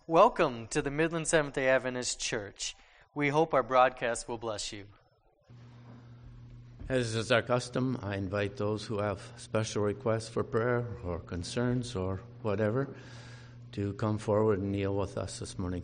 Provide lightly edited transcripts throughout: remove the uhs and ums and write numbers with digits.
Welcome to the Midland Seventh-day Adventist Church. We hope our broadcast will bless you. As is our custom, I invite those who have special requests for prayer or concerns or whatever to come forward and kneel with us this morning.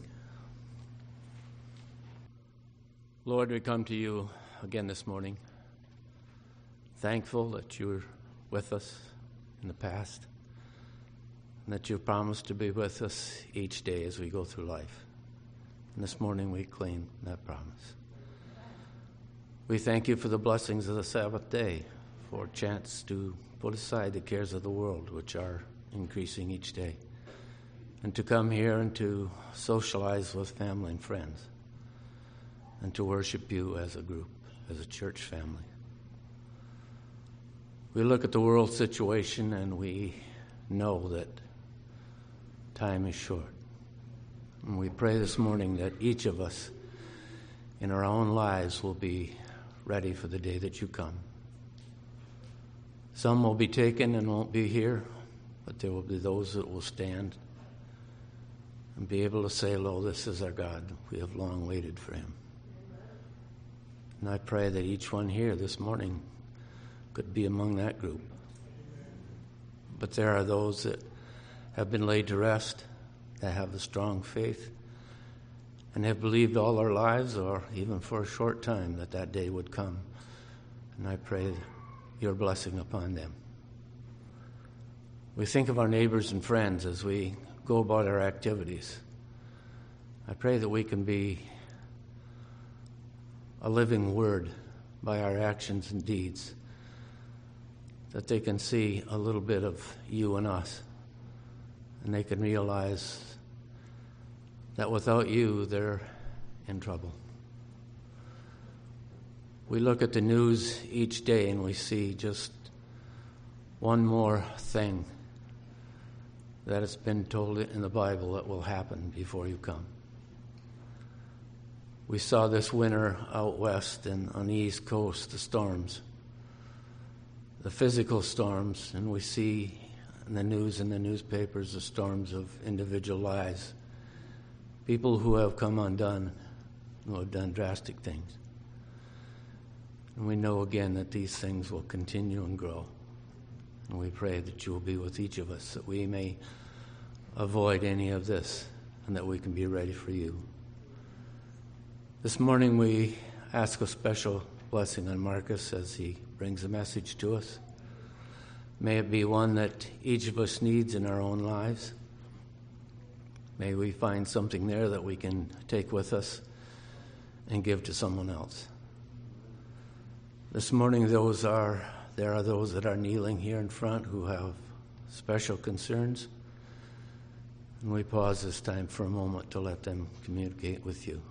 Lord, we come to you again this morning, thankful that you were with us in the past and that you've promised to be with us each day as we go through life. And this morning we claim that promise. We thank you for the blessings of the Sabbath day, for a chance to put aside the cares of the world, which are increasing each day, and to come here and to socialize with family and friends, and to worship you as a group, as a church family. We look at the world situation and we know that time is short. And we pray this morning that each of us in our own lives will be ready for the day that you come. Some will be taken and won't be here, but there will be those that will stand and be able to say, "Lo, this is our God. We have long waited for him." And I pray that each one here this morning could be among that group. But there are those that have been laid to rest, that have a strong faith, and have believed all their lives, or even for a short time, that that day would come. And I pray your blessing upon them. We think of our neighbors and friends as we go about our activities. I pray that we can be a living word by our actions and deeds, that they can see a little bit of you and us, and they can realize that without you, they're in trouble. We look at the news each day and we see just one more thing that has been told in the Bible that will happen before you come. We saw this winter out west and on the East Coast, the storms, the physical storms, and we see in the news and the newspapers the storms of individual lives, people who have come undone, who have done drastic things. And we know again that these things will continue and grow. And we pray that you will be with each of us, that we may avoid any of this and that we can be ready for you. This morning we ask a special blessing on Marcus as he brings a message to us. May it be one that each of us needs in our own lives. May we find something there that we can take with us and give to someone else. This morning there are those that are kneeling here in front who have special concerns. And we pause this time for a moment to let them communicate with you.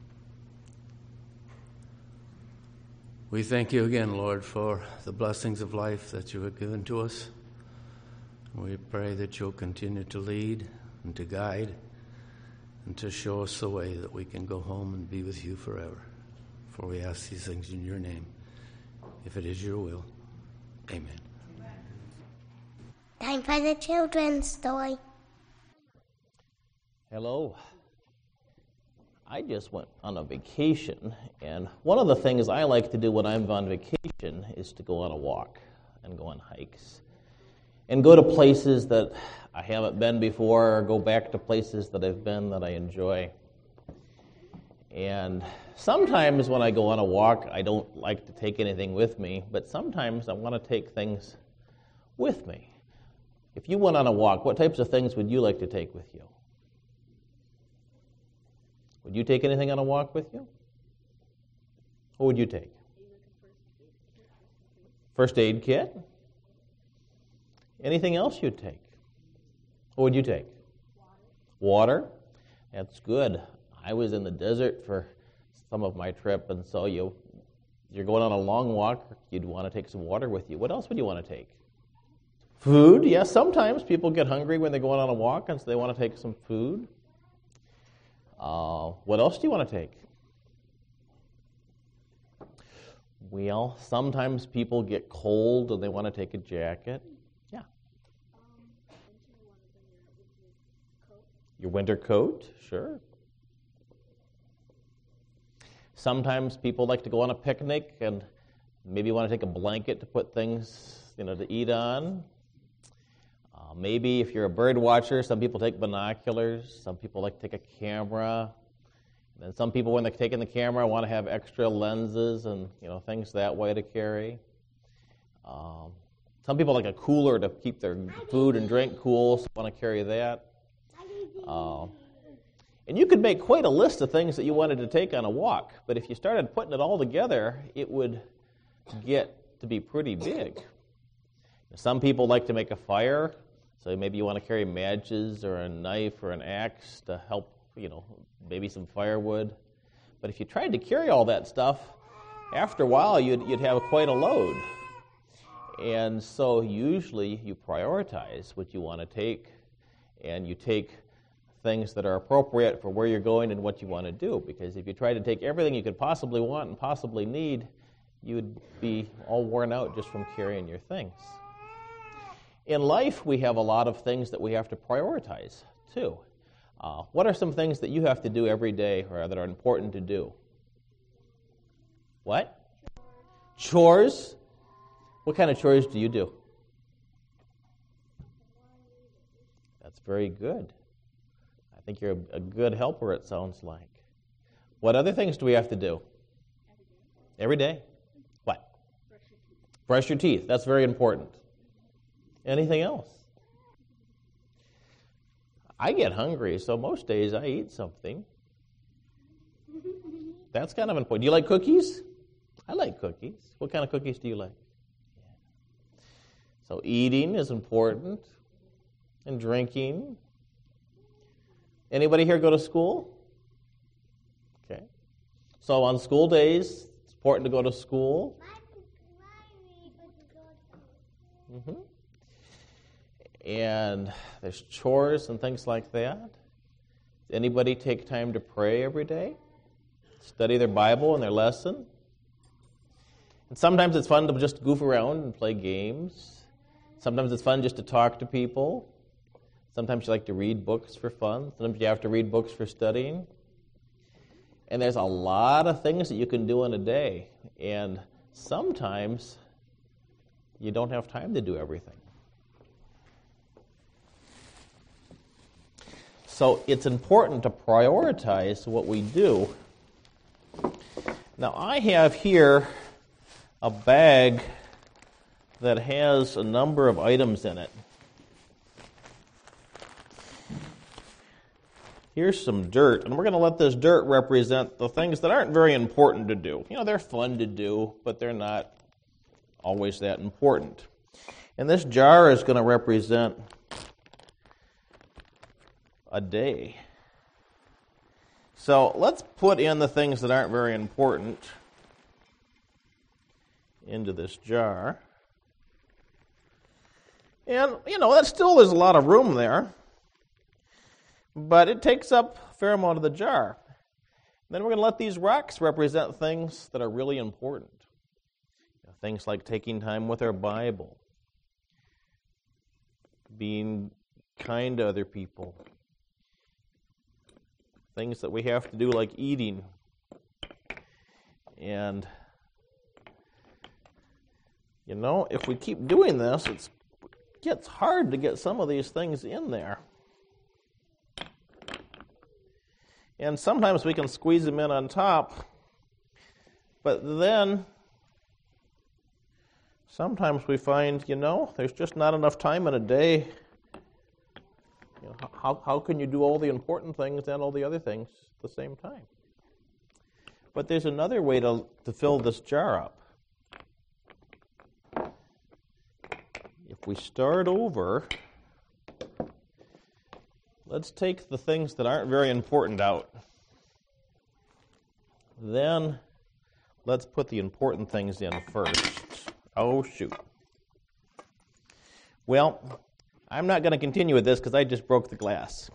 We thank you again, Lord, for the blessings of life that you have given to us. We pray that you'll continue to lead and to guide and to show us the way that we can go home and be with you forever. For we ask these things in your name, if it is your will. Amen. Time for the children's story. Hello. I just went on a vacation, and one of the things I like to do when I'm on vacation is to go on a walk and go on hikes and go to places that I haven't been before, or go back to places that I've been that I enjoy. And sometimes when I go on a walk, I don't like to take anything with me, but sometimes I want to take things with me. If you went on a walk, what types of things would you like to take with you? Would you take anything on a walk with you? What would you take? First aid kit? Anything else you'd take? What would you take? Water? That's good. I was in the desert for some of my trip, and so you're going on a long walk, you'd want to take some water with you. What else would you want to take? Food? Yes, sometimes people get hungry when they're going on a walk, and so they want to take some food. What else do you want to take? Well, sometimes people get cold and they want to take a jacket. Yeah. Your winter coat, sure. Sometimes people like to go on a picnic and maybe want to take a blanket to put things, to eat on. Maybe if you're a bird watcher, some people take binoculars. Some people like to take a camera. And some people, when they're taking the camera, want to have extra lenses and things that way to carry. Some people like a cooler to keep their food and drink cool, so want to carry that. And you could make quite a list of things that you wanted to take on a walk, but if you started putting it all together, it would get to be pretty big. Some people like to make a fire, so maybe you want to carry matches or a knife or an axe to help, maybe some firewood. But if you tried to carry all that stuff, after a while you'd have quite a load. And so usually you prioritize what you want to take, and you take things that are appropriate for where you're going and what you want to do. Because if you try to take everything you could possibly want and possibly need, you would be all worn out just from carrying your things. In life, we have a lot of things that we have to prioritize, too. What are some things that you have to do every day or that are important to do? What? Chores. What kind of chores do you do? That's very good. I think you're a good helper, it sounds like. What other things do we have to do? Every day. What? Brush your teeth. That's very important. Anything else? I get hungry, so most days I eat something. That's kind of important. Do you like cookies? I like cookies. What kind of cookies do you like? So eating is important, and drinking. Anybody here go to school? Okay. So on school days, it's important to go to school. Mm-hmm. And there's chores and things like that. Does anybody take time to pray every day? Study their Bible and their lesson? And sometimes it's fun to just goof around and play games. Sometimes it's fun just to talk to people. Sometimes you like to read books for fun. Sometimes you have to read books for studying. And there's a lot of things that you can do in a day. And sometimes you don't have time to do everything. So it's important to prioritize what we do. Now I have here a bag that has a number of items in it. Here's some dirt, and we're going to let this dirt represent the things that aren't very important to do. They're fun to do, but they're not always that important. And this jar is going to represent a day. So let's put in the things that aren't very important into this jar. And, that still is a lot of room there, but it takes up a fair amount of the jar. Then we're going to let these rocks represent things that are really important. Things like taking time with our Bible, being kind to other people, things that we have to do like eating. And, if we keep doing this, it gets hard to get some of these things in there. And sometimes we can squeeze them in on top, but then sometimes we find, there's just not enough time in a day. How can you do all the important things and all the other things at the same time? But there's another way to fill this jar up. If we start over, let's take the things that aren't very important out. Then let's put the important things in first. Oh, shoot. Well, I'm not going to continue with this because I just broke the glass.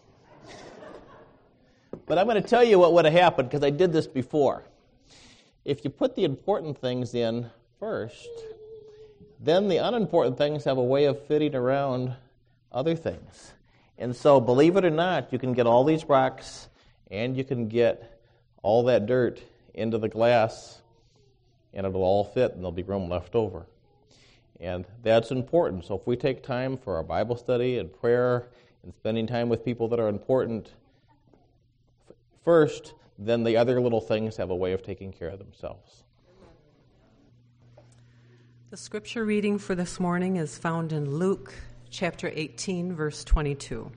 But I'm going to tell you what would have happened because I did this before. If you put the important things in first, then the unimportant things have a way of fitting around other things. And so, believe it or not, you can get all these rocks and you can get all that dirt into the glass, and it'll all fit and there'll be room left over. And that's important. So if we take time for our Bible study and prayer and spending time with people that are important first, then the other little things have a way of taking care of themselves. The scripture reading for this morning is found in Luke chapter 18, verse 22.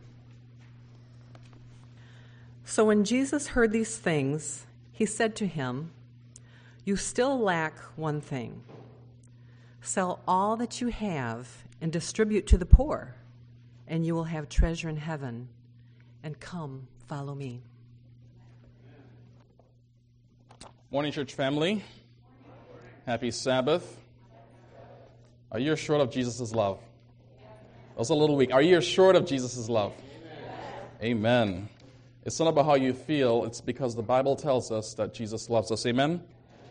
So when Jesus heard these things, he said to him, "You still lack one thing. Sell all that you have and distribute to the poor, and you will have treasure in heaven. And come, follow me." Morning, church family. Happy Sabbath. Are you assured of Jesus' love? That was a little weak. Are you assured of Jesus' love? Amen. It's not about how you feel. It's because the Bible tells us that Jesus loves us. Amen?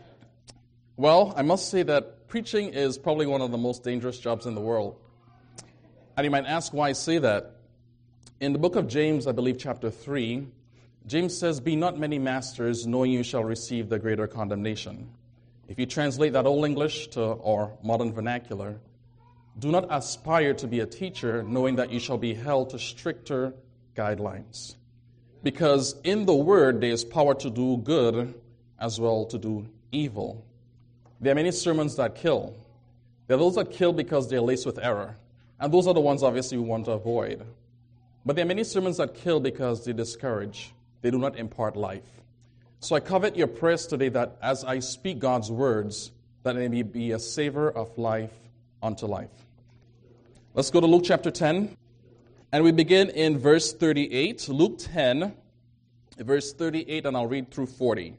Well, I must say that preaching is probably one of the most dangerous jobs in the world. And you might ask why I say that. In the book of James, I believe chapter 3, James says, "Be not many masters, knowing you shall receive the greater condemnation." If you translate that Old English to our modern vernacular, do not aspire to be a teacher, knowing that you shall be held to stricter guidelines. Because in the word there is power to do good as well to do evil. There are many sermons that kill. There are those that kill because they're laced with error. And those are the ones obviously we want to avoid. But there are many sermons that kill because they discourage. They do not impart life. So I covet your prayers today that as I speak God's words, that it may be a savor of life unto life. Let's go to Luke chapter 10. And we begin in verse 38. Luke 10, verse 38, and I'll read through 40.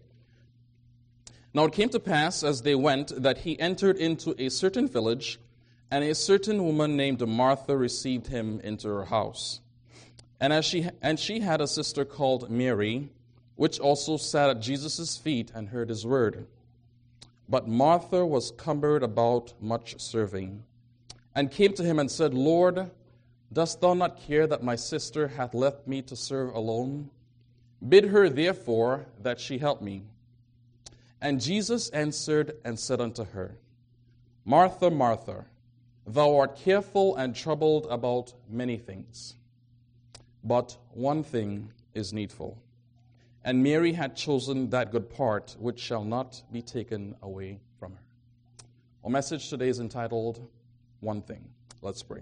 Now it came to pass as they went that he entered into a certain village, and a certain woman named Martha received him into her house. And she had a sister called Mary, which also sat at Jesus' feet and heard his word. But Martha was cumbered about much serving, and came to him and said, "Lord, dost thou not care that my sister hath left me to serve alone? Bid her therefore that she help me." And Jesus answered and said unto her, "Martha, Martha, thou art careful and troubled about many things, but one thing is needful. And Mary had chosen that good part which shall not be taken away from her." Our message today is entitled, "One Thing." Let's pray.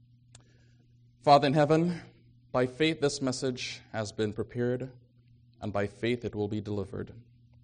Father in heaven, by faith this message has been prepared, and by faith it will be delivered.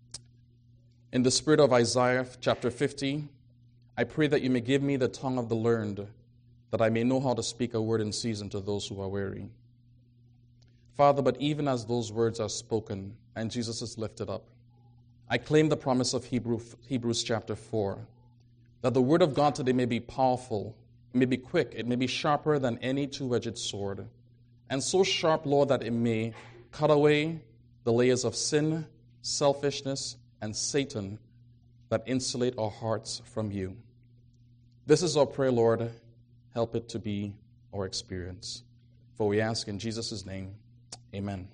In the spirit of Isaiah chapter 50, I pray that you may give me the tongue of the learned, that I may know how to speak a word in season to those who are weary. Father, but even as those words are spoken and Jesus is lifted up, I claim the promise of Hebrews chapter 4, that the word of God today may be powerful, it may be quick, it may be sharper than any two-edged sword, and so sharp, Lord, that it may cut away the layers of sin, selfishness, and Satan that insulate our hearts from you. This is our prayer, Lord. Help it to be our experience. For we ask in Jesus' name, amen.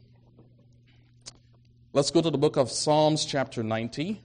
Let's go to the book of Psalms chapter 90.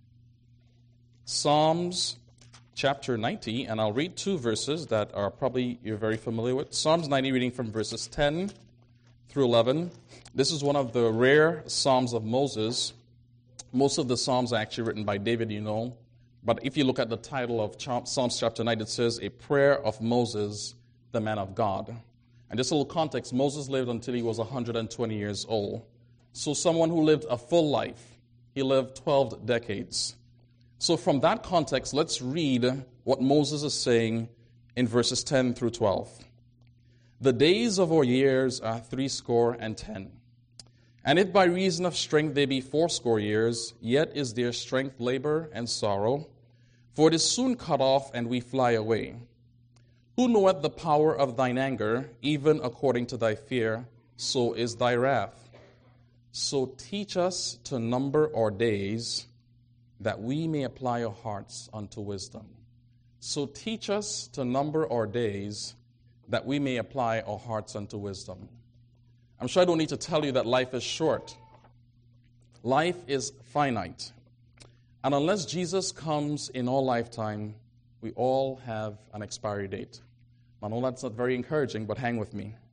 Psalms chapter 90, and I'll read two verses that are probably you're very familiar with. Psalms 90, reading from verses 10 through 11. This is one of the rare Psalms of Moses. Most of the Psalms are actually written by David, you know. But if you look at the title of Psalms chapter 9, it says, "A Prayer of Moses, the Man of God." And just a little context, Moses lived until he was 120 years old. So someone who lived a full life. He lived 12 decades. So from that context, let's read what Moses is saying in verses 10 through 12. "The days of our years are 70, and if by reason of strength they be 80 years, yet is their strength labor and sorrow, for it is soon cut off, and we fly away. Who knoweth the power of thine anger, even according to thy fear, so is thy wrath. So teach us to number our days, that we may apply our hearts unto wisdom." So teach us to number our days, that we may apply our hearts unto wisdom. I'm sure I don't need to tell you that life is short. Life is finite. And unless Jesus comes in our lifetime, we all have an expiry date. I know that's not very encouraging, but hang with me.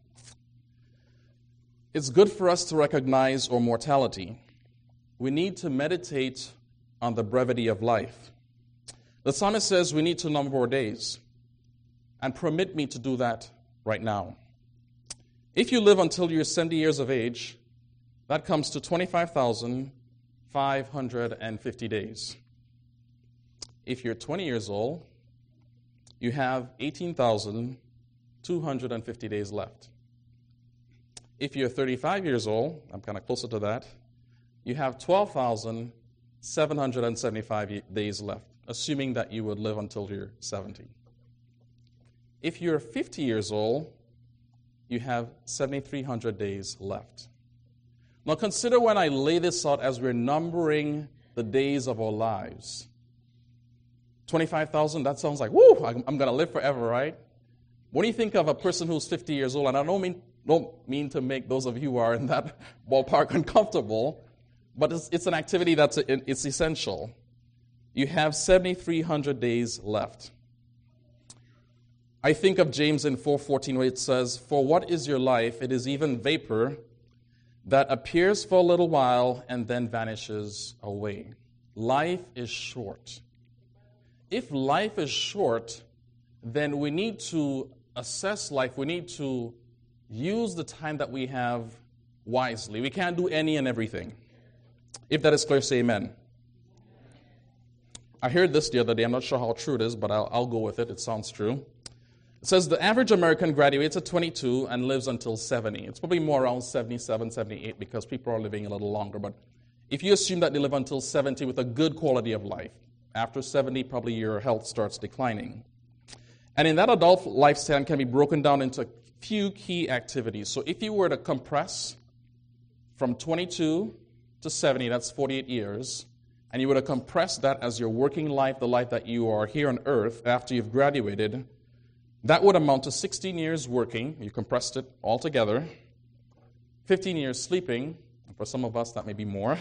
It's good for us to recognize our mortality. We need to meditate on the brevity of life. The psalmist says we need to number our days. And permit me to do that right now. If you live until you're 70 years of age, that comes to 25,550 days. If you're 20 years old, you have 18,250 days left. If you're 35 years old, I'm kind of closer to that, you have 12,775 days left, assuming that you would live until you're 70. If you're 50 years old, you have 7,300 days left. Now consider when I lay this out as we're numbering the days of our lives. 25,000, that sounds like, woo, I'm going to live forever, right? When you think of a person who's 50 years old, and I don't mean to make those of you who are in that ballpark uncomfortable, but it's an activity it's essential. You have 7,300 days left. I think of James in 4:14 where it says, "For what is your life? It is even vapor that appears for a little while and then vanishes away." Life is short. If life is short, then we need to assess life. We need to use the time that we have wisely. We can't do any and everything. If that is clear, say amen. I heard this the other day. I'm not sure how true it is, but I'll go with it. It sounds true. It says the average American graduates at 22 and lives until 70. It's probably more around 77, 78 because people are living a little longer. But if you assume that they live until 70 with a good quality of life, after 70, probably your health starts declining. And in that adult lifespan can be broken down into a few key activities. So if you were to compress from 22 to 70, that's 48 years, and you were to compress that as your working life, the life that you are here on earth after you've graduated, that would amount to 16 years working. You compressed it all together. 15 years sleeping. And for some of us, that may be more.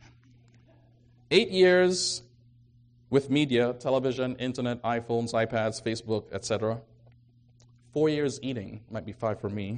8 years with media, television, internet, iPhones, iPads, Facebook, etc. 4 years eating. Might be 5 for me.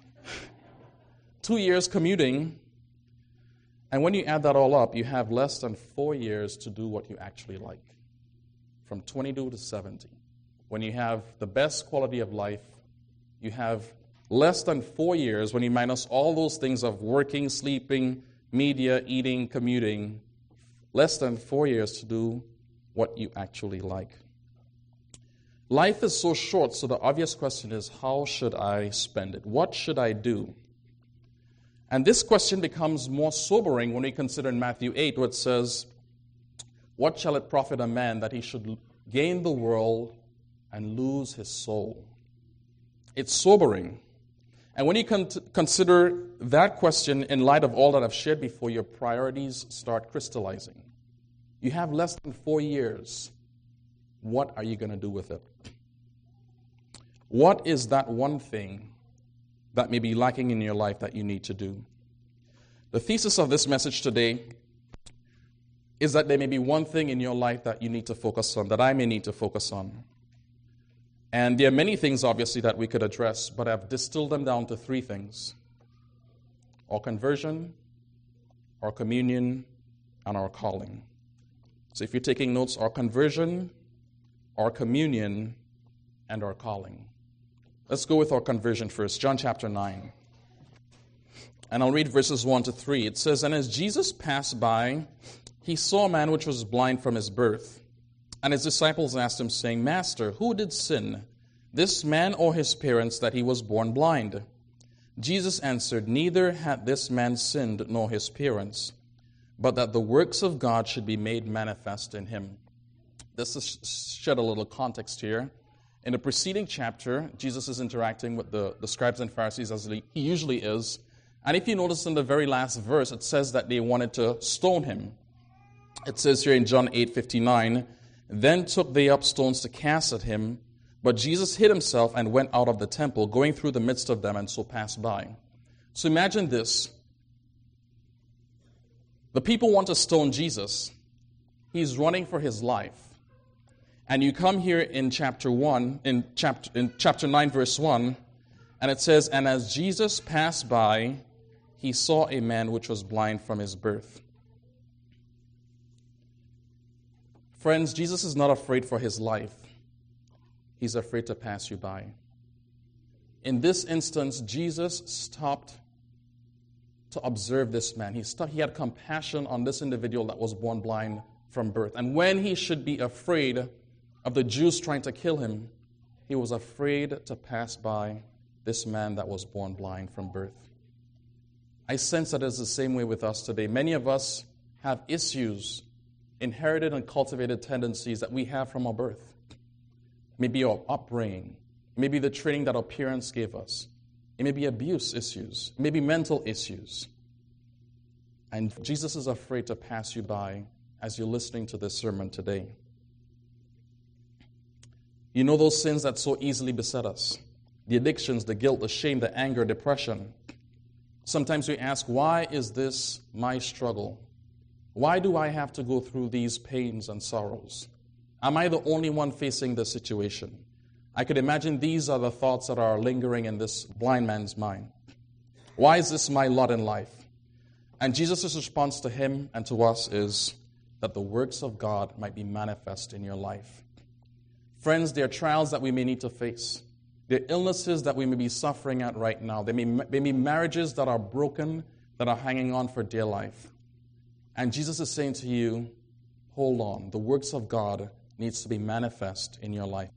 2 years commuting. And when you add that all up, you have less than 4 years to do what you actually like. From 22 to 70. When you have the best quality of life, you have less than 4 years when you minus all those things of working, sleeping, media, eating, commuting, less than 4 years to do what you actually like. Life is so short, so the obvious question is, how should I spend it? What should I do? And this question becomes more sobering when we consider in Matthew 8 where it says, "What shall it profit a man that he should gain the world and lose his soul?" It's sobering. And when you consider that question in light of all that I've shared before, your priorities start crystallizing. You have less than 4 years. What are you going to do with it? What is that one thing that may be lacking in your life that you need to do? The thesis of this message today is that there may be one thing in your life that you need to focus on, that I may need to focus on. And there are many things, obviously, that we could address, but I've distilled them down to 3 things: our conversion, our communion, and our calling. So if you're taking notes, our conversion, our communion, and our calling. Let's go with our conversion first. John chapter 9. And I'll read verses 1 to 3. It says, "And as Jesus passed by, he saw a man which was blind from his birth. And his disciples asked him, saying, 'Master, who did sin, this man or his parents, that he was born blind?' Jesus answered, 'Neither had this man sinned nor his parents, but that the works of God should be made manifest in him.'" This is shed a little context here. In the preceding chapter, Jesus is interacting with the scribes and Pharisees as he usually is. And if you notice in the very last verse, it says that they wanted to stone him. It says here in John 8:59, "Then took they up stones to cast at him. But Jesus hid himself and went out of the temple, going through the midst of them, and so passed by. So imagine this. The people want to stone Jesus. He's running for his life. And you come here in chapter 9, verse 1, and it says, "And as Jesus passed by, he saw a man which was blind from his birth." Friends, Jesus is not afraid for his life. He's afraid to pass you by. In this instance, Jesus stopped to observe this man. He had compassion on this individual that was born blind from birth. And when he should be afraid of the Jews trying to kill him, he was afraid to pass by this man that was born blind from birth. I sense that it's the same way with us today. Many of us have issues, inherited and cultivated tendencies that we have from our birth. Maybe our upbringing, maybe the training that our parents gave us. It may be abuse issues, it may be mental issues. And Jesus is afraid to pass you by as you're listening to this sermon today. You know those sins that so easily beset us, the addictions, the guilt, the shame, the anger, depression. Sometimes we ask, why is this my struggle? Why do I have to go through these pains and sorrows? Am I the only one facing this situation? I could imagine these are the thoughts that are lingering in this blind man's mind. Why is this my lot in life? And Jesus' response to him and to us is that the works of God might be manifest in your life. Friends, there are trials that we may need to face. There are illnesses that we may be suffering at right now. There may be marriages that are broken, that are hanging on for dear life. And Jesus is saying to you, hold on, the works of God needs to be manifest in your life.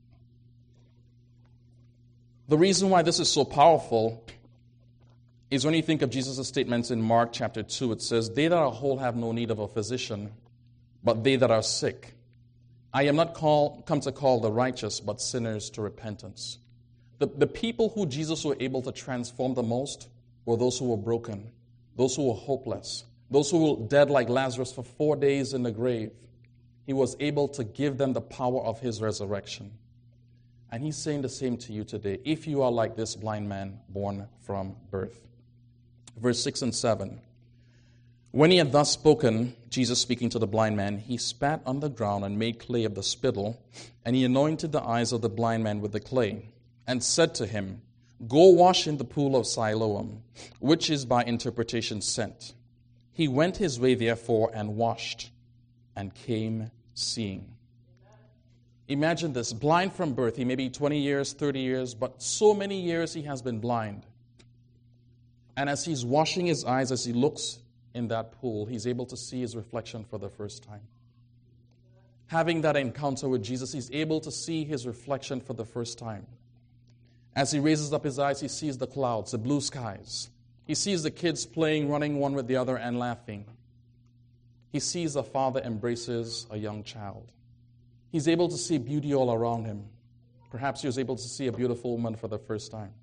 The reason why this is so powerful is when you think of Jesus' statements in Mark chapter 2, it says, "They that are whole have no need of a physician, but they that are sick. I am not come to call the righteous, but sinners to repentance." The people who Jesus were able to transform the most were those who were broken, those who were hopeless, those who were dead like Lazarus for 4 days in the grave. He was able to give them the power of his resurrection. And he's saying the same to you today, if you are like this blind man born from birth. Verse 6 and 7. When he had thus spoken, Jesus speaking to the blind man, he spat on the ground and made clay of the spittle, and he anointed the eyes of the blind man with the clay, and said to him, "Go wash in the pool of Siloam," which is by interpretation sent. He went his way therefore and washed, and came seeing. Imagine this, blind from birth. He may be 20 years, 30 years, but so many years he has been blind. And as he's washing his eyes, as he looks in that pool, he's able to see his reflection for the first time. Having that encounter with Jesus, he's able to see his reflection for the first time. As he raises up his eyes, he sees the clouds, the blue skies. He sees the kids playing, running one with the other and laughing. He sees a father embraces a young child. He's able to see beauty all around him. Perhaps he was able to see a beautiful woman for the first time.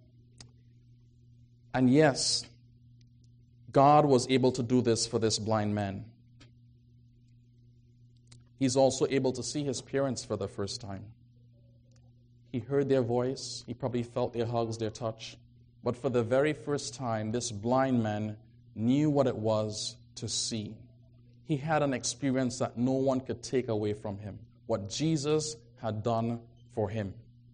And yes, God was able to do this for this blind man. He's also able to see his parents for the first time. He heard their voice. He probably felt their hugs, their touch. But for the very first time, this blind man knew what it was to see. He had an experience that no one could take away from him, what Jesus had done for him.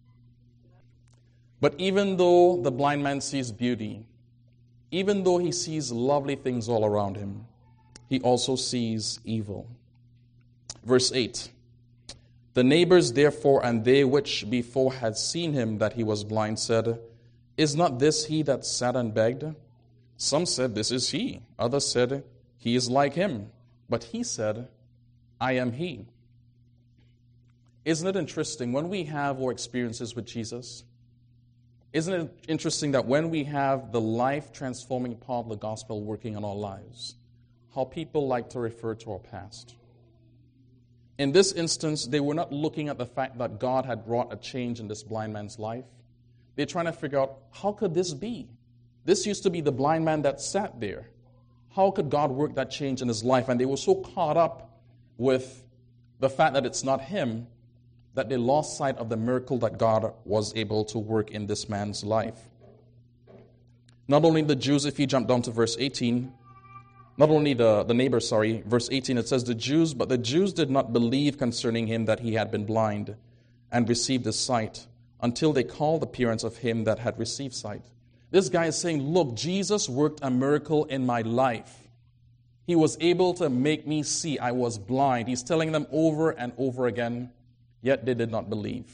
But even though the blind man sees beauty, even though he sees lovely things all around him, he also sees evil. Verse 8. The neighbors therefore and they which before had seen him that he was blind said, "Is not this he that sat and begged?" Some said, "This is he." Others said, "He is like him." But he said, "I am he." Isn't it interesting when we have our experiences with Jesus? Isn't it interesting that when we have the life-transforming power of the gospel working in our lives, how people like to refer to our past? In this instance, they were not looking at the fact that God had brought a change in this blind man's life. They're trying to figure out, how could this be? This used to be the blind man that sat there. How could God work that change in his life? And they were so caught up with the fact that it's not him that they lost sight of the miracle that God was able to work in this man's life. Not only the Jews, if you jump down to verse 18, not only the neighbors, verse 18, it says the Jews, but the Jews did not believe concerning him that he had been blind and received his sight until they called the parents of him that had received sight. This guy is saying, look, Jesus worked a miracle in my life. He was able to make me see. I was blind. He's telling them over and over again, yet they did not believe.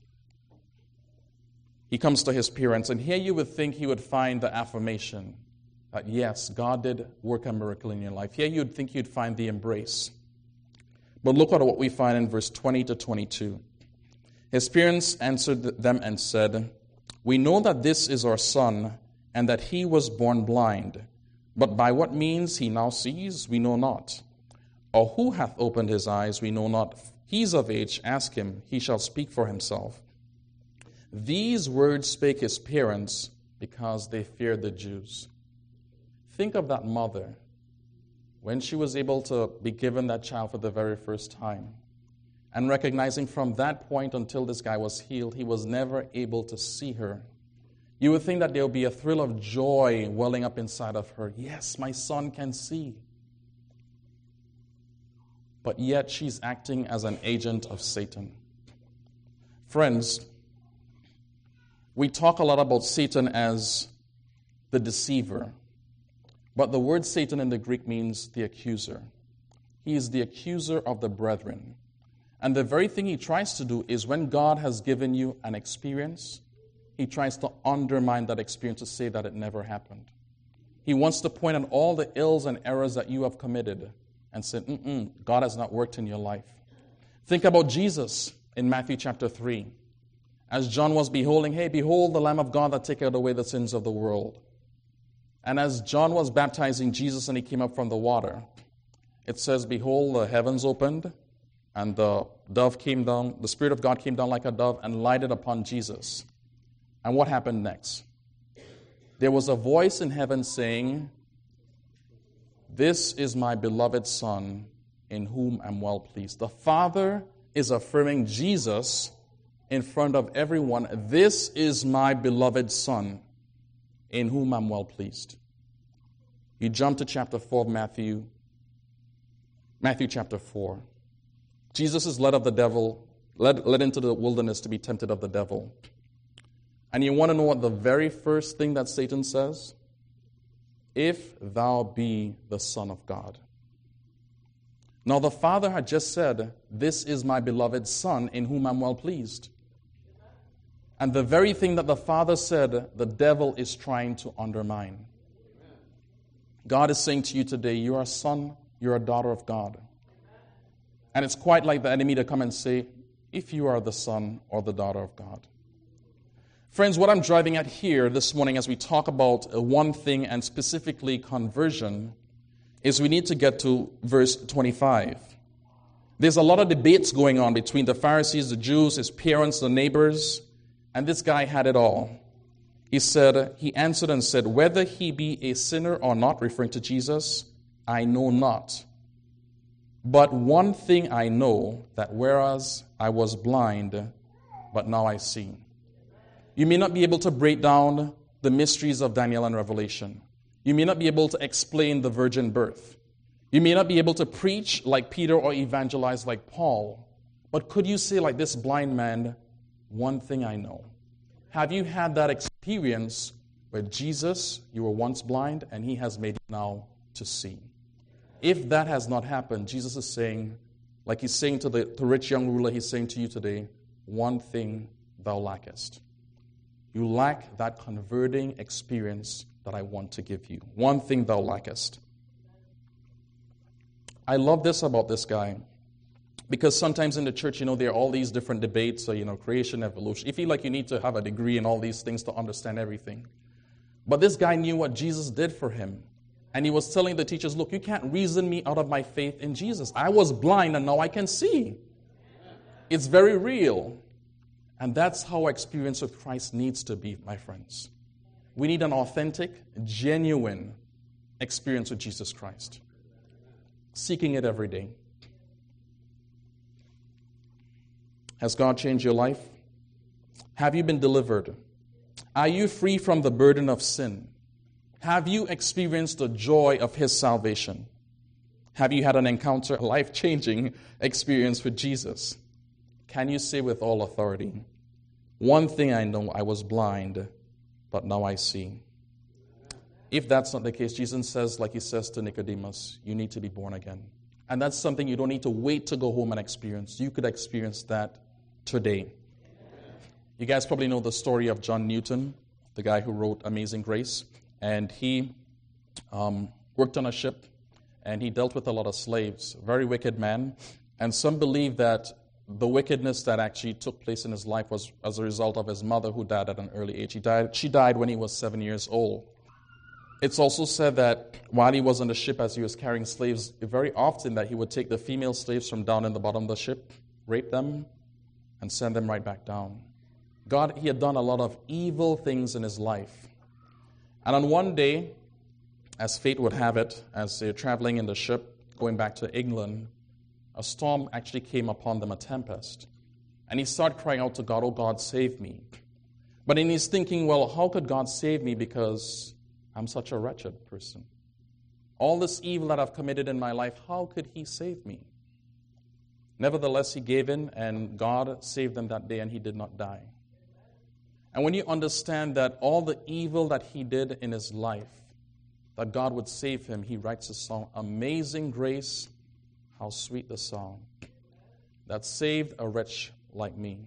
He comes to his parents, and here you would think he would find the affirmation that yes, God did work a miracle in your life. Here you'd think you'd find the embrace. But look at what we find in verse 20 to 22. His parents answered them and said, we know that this is our son, and that he was born blind. But by what means he now sees, we know not. Or who hath opened his eyes, we know not. He is of age, ask him, he shall speak for himself. These words spake his parents because they feared the Jews. Think of that mother when she was able to be given that child for the very first time, and recognizing from that point until this guy was healed, he was never able to see her. You would think that there would be a thrill of joy welling up inside of her. Yes, my son can see. But yet she's acting as an agent of Satan. Friends, we talk a lot about Satan as the deceiver. But the word Satan in the Greek means the accuser. He is the accuser of the brethren. And the very thing he tries to do is when God has given you an experience, he tries to undermine that experience to say that it never happened. He wants to point out all the ills and errors that you have committed and say, God has not worked in your life. Think about Jesus in Matthew chapter 3. As John was beholding, hey, behold the Lamb of God that taketh away the sins of the world. And as John was baptizing Jesus and he came up from the water, it says, behold, the heavens opened, and the dove came down, the Spirit of God came down like a dove and lighted upon Jesus. And what happened next? There was a voice in heaven saying, this is my beloved Son, in whom I'm well pleased. The Father is affirming Jesus in front of everyone. This is my beloved Son, in whom I'm well pleased. You jump to chapter 4 of Matthew chapter 4. Jesus is led into the wilderness to be tempted of the devil. And you want to know what the very first thing that Satan says? If thou be the Son of God. Now the Father had just said, this is my beloved Son, in whom I'm well pleased. And the very thing that the Father said, the devil is trying to undermine. God is saying to you today, you're a son, you're a daughter of God. And it's quite like the enemy to come and say, if you are the son or the daughter of God. Friends, what I'm driving at here this morning as we talk about one thing and specifically conversion is we need to get to verse 25. There's a lot of debates going on between the Pharisees, the Jews, his parents, the neighbors, and this guy had it all. He answered and said, whether he be a sinner or not, referring to Jesus, I know not. But one thing I know, that whereas I was blind, but now I see. You may not be able to break down the mysteries of Daniel and Revelation. You may not be able to explain the virgin birth. You may not be able to preach like Peter or evangelize like Paul. But could you say like this blind man, one thing I know? Have you had that experience where Jesus, you were once blind, and he has made you now to see? If that has not happened, Jesus is saying, like he's saying to the rich young ruler, he's saying to you today, one thing thou lackest. You lack that converting experience that I want to give you. One thing thou lackest. I love this about this guy. Because sometimes in the church, there are all these different debates, creation, evolution. You feel like you need to have a degree in all these things to understand everything. But this guy knew what Jesus did for him. And he was telling the teachers, look, you can't reason me out of my faith in Jesus. I was blind and now I can see. It's very real. And that's how our experience with Christ needs to be, my friends. We need an authentic, genuine experience with Jesus Christ. Seeking it every day. Has God changed your life? Have you been delivered? Are you free from the burden of sin? Have you experienced the joy of His salvation? Have you had an encounter, a life-changing experience with Jesus? Can you say with all authority, one thing I know, I was blind, but now I see? If that's not the case, Jesus says, like He says to Nicodemus, you need to be born again. And that's something you don't need to wait to go home and experience. You could experience that today. You guys probably know the story of John Newton, the guy who wrote Amazing Grace. And he worked on a ship, and he dealt with a lot of slaves. Very wicked man. And some believe that the wickedness that actually took place in his life was as a result of his mother, who died at an early age. She died when he was 7 years old. It's also said that while he was on the ship, as he was carrying slaves, very often that he would take the female slaves from down in the bottom of the ship, rape them, and send them right back down. He had done a lot of evil things in his life. And on one day, as fate would have it, as they're traveling in the ship, going back to England, a storm actually came upon them, a tempest. And he started crying out to God, "Oh God, save me." But in his thinking, well, how could God save me because I'm such a wretched person? All this evil that I've committed in my life, how could He save me? Nevertheless, he gave in, and God saved them that day, and he did not die. And when you understand that all the evil that he did in his life, that God would save him, he writes a song, "Amazing Grace, how sweet the song that saved a wretch like me.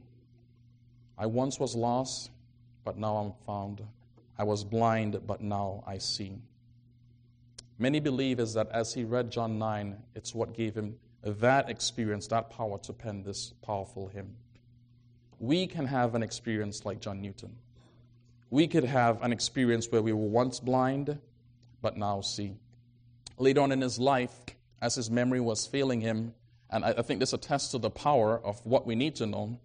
I once was lost, but now I'm found. I was blind, but now I see." Many believe is that as he read John 9, it's what gave him that experience, that power to pen this powerful hymn. We can have an experience like John Newton. We could have an experience where we were once blind, but now see. Later on in his life, as his memory was failing him, and I think this attests to the power of what we need to know.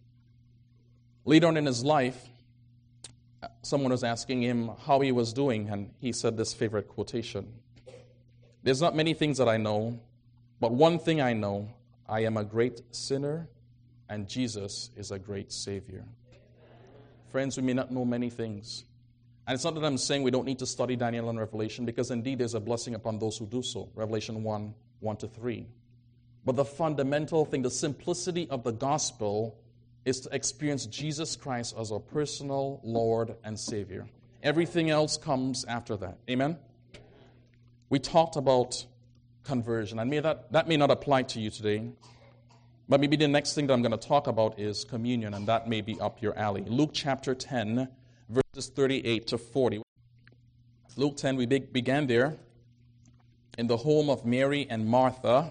Later on in his life, someone was asking him how he was doing, and he said this favorite quotation: "There's not many things that I know, but one thing I know, I am a great sinner, and Jesus is a great Savior." Friends, we may not know many things. And it's not that I'm saying we don't need to study Daniel and Revelation, because indeed there's a blessing upon those who do so. Revelation 1:1-3. But the fundamental thing, the simplicity of the gospel, is to experience Jesus Christ as our personal Lord and Savior. Everything else comes after that. Amen? We talked about conversion, and that may not apply to you today, but maybe the next thing that I'm going to talk about is communion, and that may be up your alley. Luke chapter 10, verses 38-40. Luke 10, we began there in the home of Mary and Martha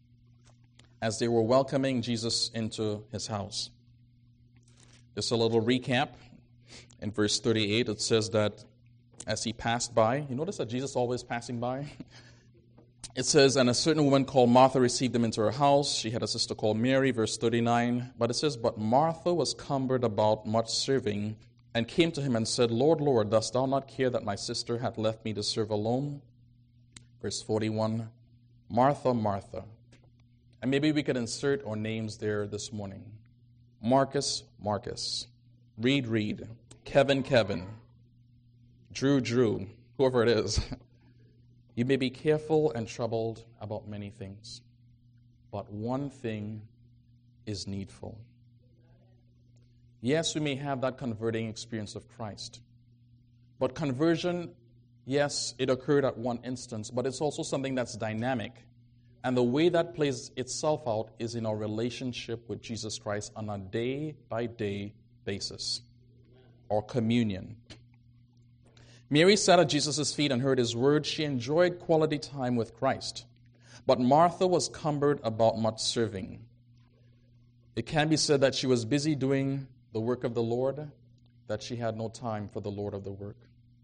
as they were welcoming Jesus into his house. Just a little recap. In verse 38, it says that as he passed by, you notice that Jesus always passing by? It says, "And a certain woman called Martha received him into her house. She had a sister called Mary," verse 39. But it says, "But Martha was cumbered about much serving, and came to him and said, Lord, Lord, dost thou not care that my sister hath left me to serve alone?" Verse 41, "Martha, Martha." And maybe we could insert our names there this morning. Marcus, Marcus. Reed, Reed. Kevin, Kevin. Drew, Drew. Whoever it is. You may be careful and troubled about many things, but one thing is needful. Yes, we may have that converting experience of Christ, but conversion, yes, it occurred at one instance, but it's also something that's dynamic. And the way that plays itself out is in our relationship with Jesus Christ on a day-by-day basis, or communion. Mary sat at Jesus' feet and heard his word. She enjoyed quality time with Christ. But Martha was cumbered about much serving. It can be said that she was busy doing the work of the Lord, that she had no time for the Lord of the work.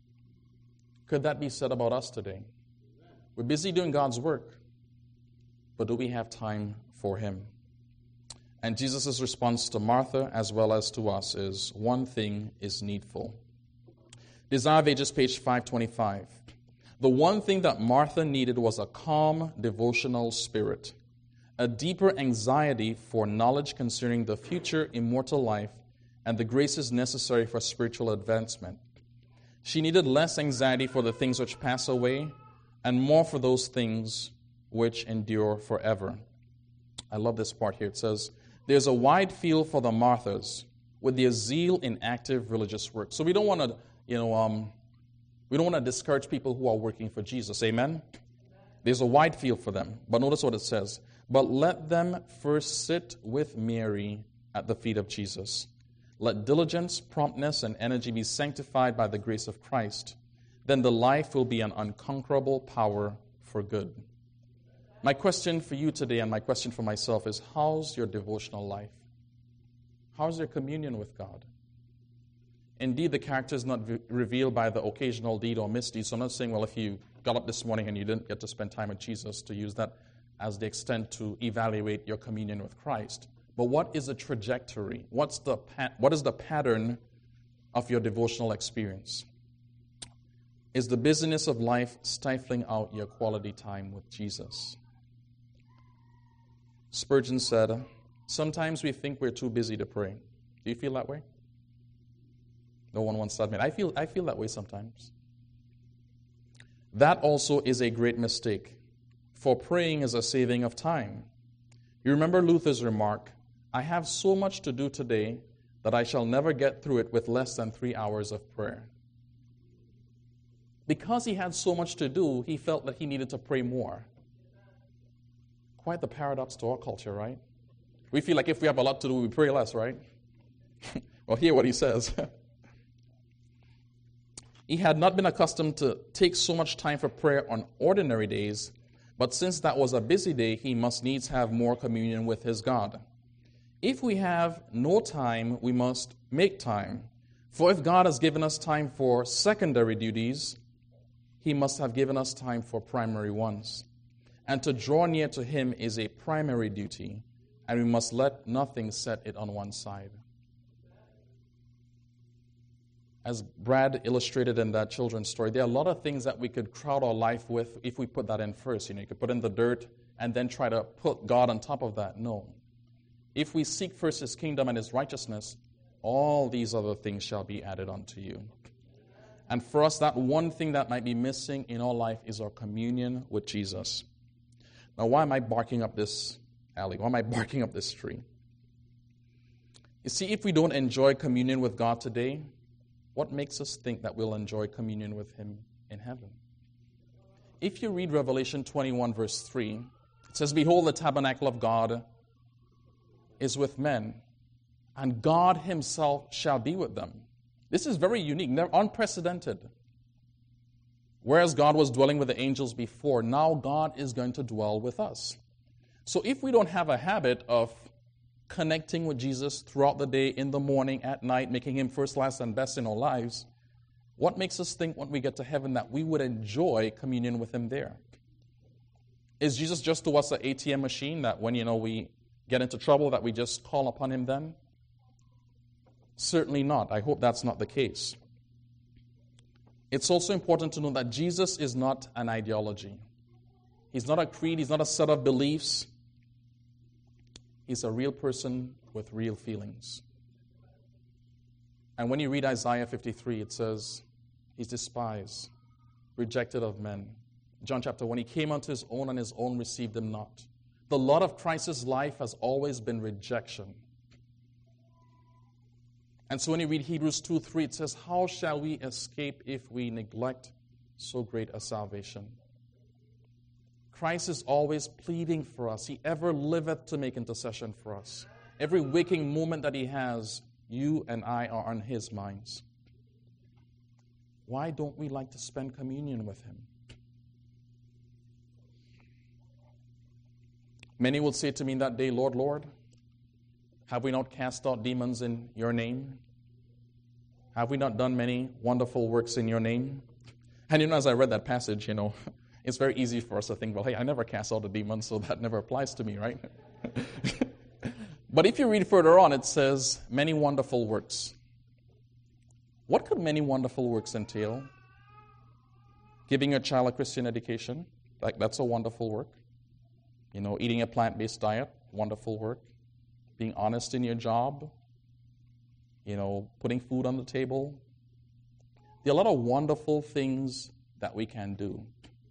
Could that be said about us today? We're busy doing God's work, but do we have time for him? And Jesus' response to Martha as well as to us is, one thing is needful. Desire of Ages, page 525. The one thing that Martha needed was a calm, devotional spirit. a deeper anxiety for knowledge concerning the future immortal life and the graces necessary for spiritual advancement. She needed less anxiety for the things which pass away and more for those things which endure forever. I love this part here. It says, there's a wide field for the Marthas with their zeal in active religious work. So we don't want to, we don't want to discourage people who are working for Jesus. Amen? There's a wide field for them. But notice what it says. But let them first sit with Mary at the feet of Jesus. Let diligence, promptness, and energy be sanctified by the grace of Christ. Then the life will be an unconquerable power for good. My question for you today and my question for myself is, how's your devotional life? How's your communion with God? Indeed, the character is not revealed by the occasional deed or misdeed. So I'm not saying, well, if you got up this morning and you didn't get to spend time with Jesus, to use that as the extent to evaluate your communion with Christ. But what is the trajectory? What is the pattern of your devotional experience? Is the busyness of life stifling out your quality time with Jesus? Spurgeon said, sometimes we think we're too busy to pray. Do you feel that way? No one wants to admit. I feel that way sometimes. That also is a great mistake, for praying is a saving of time. You remember Luther's remark, I have so much to do today that I shall never get through it with less than 3 hours of prayer. Because he had so much to do, he felt that he needed to pray more. Quite the paradox to our culture, right? We feel like if we have a lot to do, we pray less, right? Well, hear what he says. He had not been accustomed to take so much time for prayer on ordinary days, but since that was a busy day, he must needs have more communion with his God. If we have no time, we must make time. For if God has given us time for secondary duties, he must have given us time for primary ones. And to draw near to him is a primary duty, and we must let nothing set it on one side. As Brad illustrated in that children's story, there are a lot of things that we could crowd our life with if we put that in first. You could put in the dirt and then try to put God on top of that. No. If we seek first his kingdom and his righteousness, all these other things shall be added unto you. And for us, that one thing that might be missing in our life is our communion with Jesus. Now, why am I barking up this alley? Why am I barking up this tree? You see, if we don't enjoy communion with God today, what makes us think that we'll enjoy communion with him in heaven? If you read Revelation 21, verse 3, it says, behold, the tabernacle of God is with men, and God himself shall be with them. This is very unique, unprecedented. Whereas God was dwelling with the angels before, now God is going to dwell with us. So if we don't have a habit of connecting with Jesus throughout the day, in the morning, at night, making him first, last, and best in our lives, what makes us think when we get to heaven that we would enjoy communion with him there? Is Jesus just to us an ATM machine that when, we get into trouble that we just call upon him then? Certainly not. I hope that's not the case. It's also important to know that Jesus is not an ideology. He's not a creed. He's not a set of beliefs. He's a real person with real feelings. And when you read Isaiah 53, it says, he's despised, rejected of men. John chapter 1, he came unto his own, and his own received him not. The lot of Christ's life has always been rejection. And so when you read Hebrews 2:3, it says, how shall we escape if we neglect so great a salvation? Christ is always pleading for us. He ever liveth to make intercession for us. Every waking moment that he has, you and I are on his minds. Why don't we like to spend communion with him? Many will say to me that day, Lord, Lord, have we not cast out demons in your name? Have we not done many wonderful works in your name? And as I read that passage, it's very easy for us to think, well, hey, I never cast out a demon, so that never applies to me, right? But if you read further on, it says, many wonderful works. What could many wonderful works entail? Giving your child a Christian education, that's a wonderful work. Eating a plant-based diet, wonderful work. Being honest in your job, putting food on the table. There are a lot of wonderful things that we can do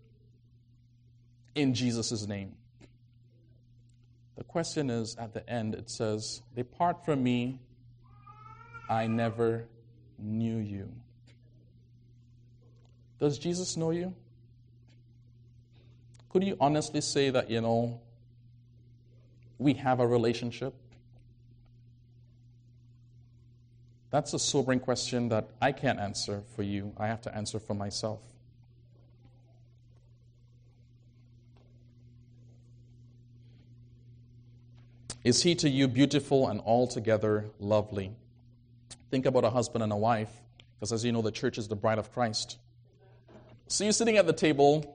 in Jesus' name. The question is, at the end, it says, "Depart from me, I never knew you." Does Jesus know you? Could you honestly say that, we have a relationship? That's a sobering question that I can't answer for you. I have to answer for myself. Is he to you beautiful and altogether lovely? Think about a husband and a wife, because as you know, the church is the bride of Christ. So you're sitting at the table,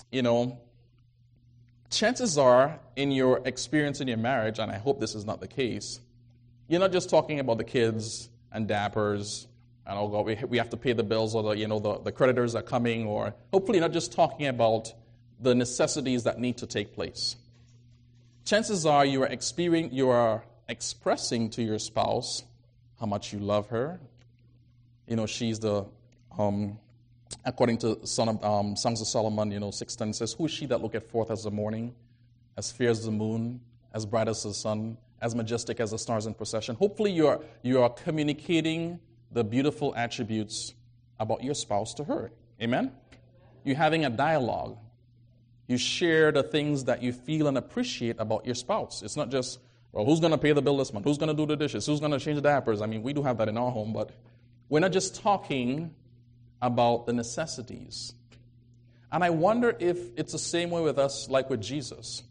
chances are, in your experience in your marriage, and I hope this is not the case, you're not just talking about the kids and dappers, and oh God, we have to pay the bills, or the creditors are coming, or hopefully not just talking about the necessities that need to take place. Chances are you are expressing to your spouse how much you love her. She's the, according to Songs of Solomon, 6:10 says, "Who is she that looketh forth as the morning, as fair as the moon, as bright as the sun, as majestic as the stars in procession?" Hopefully you are communicating the beautiful attributes about your spouse to her. Amen? You're having a dialogue. You share the things that you feel and appreciate about your spouse. It's not just, well, who's going to pay the bill this month? Who's going to do the dishes? Who's going to change the diapers? I mean, we do have that in our home, but we're not just talking about the necessities. And I wonder if it's the same way with us like with Jesus.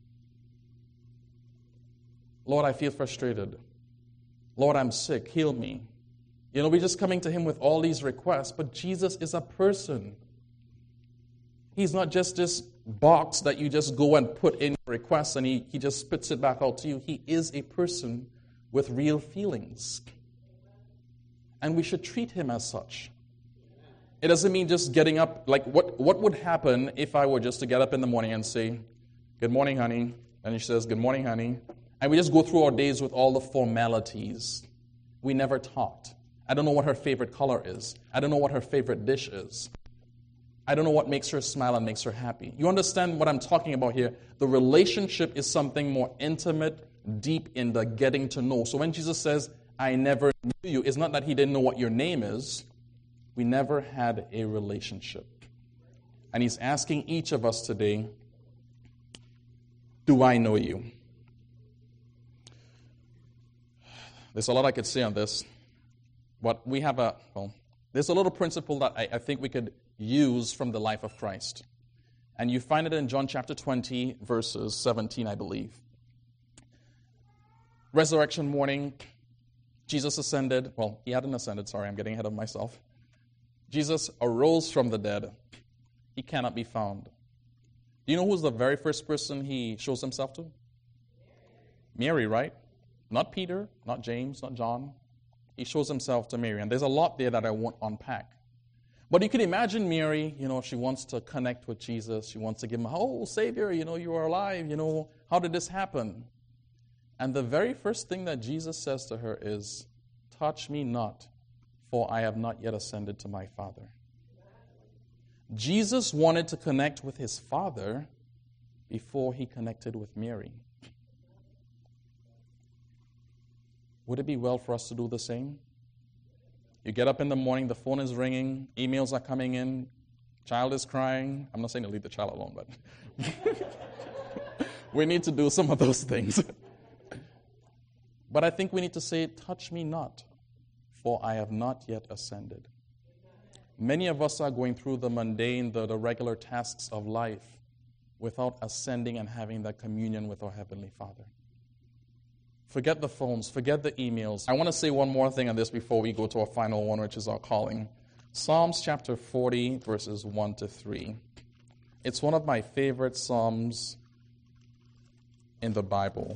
Lord, I feel frustrated. Lord, I'm sick. Heal me. We're just coming to him with all these requests, but Jesus is a person. He's not just this box that you just go and put in requests and he just spits it back out to you. He is a person with real feelings. And we should treat him as such. It doesn't mean just getting up. Like, what would happen if I were just to get up in the morning and say, "Good morning, honey." And she says, "Good morning, honey." And we just go through our days with all the formalities. We never talked. I don't know what her favorite color is. I don't know what her favorite dish is. I don't know what makes her smile and makes her happy. You understand what I'm talking about here? The relationship is something more intimate, deep in the getting to know. So when Jesus says, "I never knew you," it's not that he didn't know what your name is. We never had a relationship. And he's asking each of us today, do I know you? There's a lot I could say on this. But we have there's a little principle that I think we could use from the life of Christ. And you find it in John chapter 20, verses 17, I believe. Resurrection morning, Jesus ascended. Well, he hadn't ascended, sorry, I'm getting ahead of myself. Jesus arose from the dead. He cannot be found. Do you know who's the very first person he shows himself to? Mary, right? Not Peter, not James, not John. He shows himself to Mary. And there's a lot there that I won't unpack. But you can imagine Mary, she wants to connect with Jesus. She wants to give him, "Oh, Savior, you are alive. How did this happen?" And the very first thing that Jesus says to her is, "Touch me not, for I have not yet ascended to my Father." Jesus wanted to connect with his Father before he connected with Mary. Would it be well for us to do the same? You get up in the morning, the phone is ringing, emails are coming in, child is crying. I'm not saying to leave the child alone, but we need to do some of those things. But I think we need to say, "Touch me not, for I have not yet ascended." Many of us are going through the mundane, the regular tasks of life without ascending and having that communion with our Heavenly Father. Forget the phones, forget the emails. I want to say one more thing on this before we go to our final one, which is our calling. Psalms chapter 40, verses 1 to 3. It's one of my favorite psalms in the Bible.